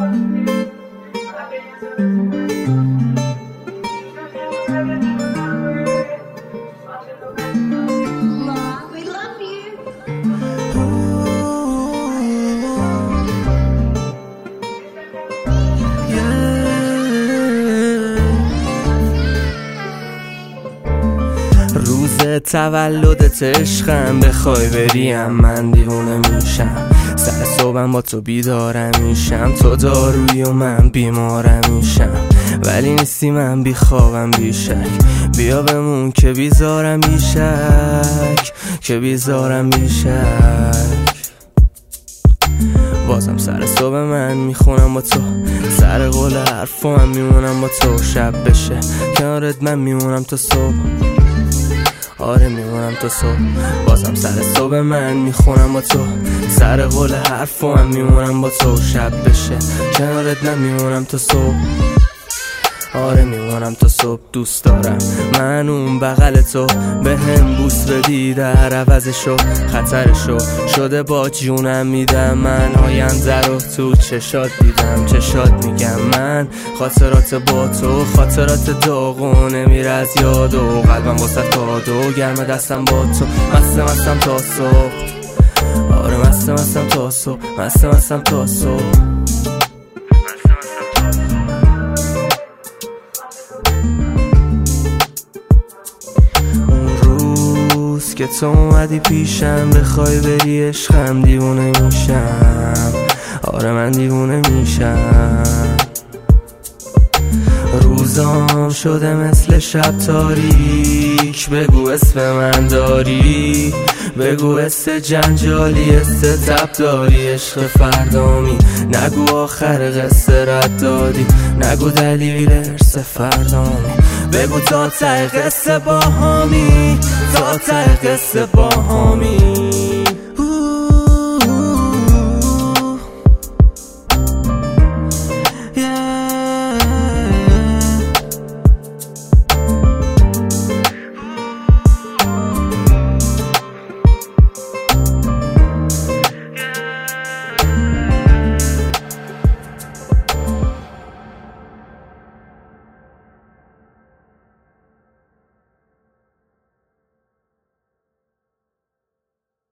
روز تولدت عشقم، بخوای بریم من دیوونه میشم. سر صبحم با تو بیدارم میشم، تو دارویی و من بیمارم میشم. ولی نیستی من بیخوابم بیشک، بیا بمون که بیزارم بیشک، که بیزارم بیشک. بازم سر صبح من میخونم با تو، سر قول حرف من میمونم با تو. شب بشه کنارت من میمونم تا صبح، آره میمونم تا صبح. بازم سر صبح من میخونم با تو، سر قول حرف من میمونم با تو. شب بشه کنارت من میمونم تا صبح، آره میمونم تا صبح. دوست دارم من اون بغل تو، به هم بوس بدی در عوضشو. خطرشو شده با جونم میدم من، آینده رو تو چشات دیدم، چشات میگم من. خاطرات با تو، خاطرات داغونه میره از یاد، و قلبم واسه کادو گرم دستم با تو. مستم تا صبح، آره مستم تا صبح، مستم تا صبح. که تو اومدی پیشم، بخوای بری عشقم دیوونه میشم، آره من دیوونه میشم. روزام شده مثل شب تاریک، بگو اسم من داری، بگو اسم جنجالی، اسم تب داری. عشق فردامی نگو آخر قصه رد دادی، نگو دلیل ارث فردامی. بگو تا ته قصه با هامی، تا ته قصه با هامی.